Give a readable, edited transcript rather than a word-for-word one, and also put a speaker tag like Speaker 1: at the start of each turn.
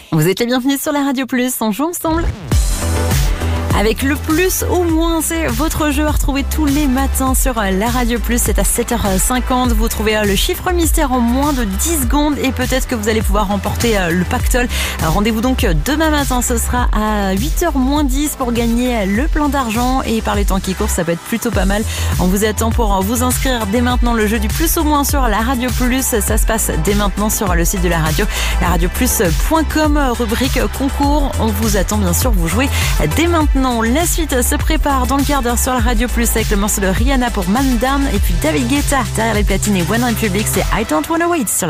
Speaker 1: Vous êtes les bienvenus sur la Radio Plus, on joue ensemble. Avec le plus ou moins, c'est votre jeu à retrouver tous les matins sur la Radio Plus. C'est à 7h50. Vous trouvez le chiffre mystère en moins de 10 secondes et peut-être que vous allez pouvoir remporter le pactole. Rendez-vous donc demain matin. Ce sera à 8h moins 10 pour gagner le plein d'argent. Et par les temps qui courent, ça peut être plutôt pas mal. On vous attend pour vous inscrire dès maintenant. Le jeu du plus ou moins sur la Radio Plus. Ça se passe dès maintenant sur le site de la radio. laradioplus.com, rubrique concours. On vous attend bien sûr. Vous jouez dès maintenant. La suite se prépare dans le quart d'heure sur la Radio Plus avec le morceau de Rihanna pour Man Down et puis David Guetta derrière les platines et One Republic, c'est I Don't Wanna Wait sur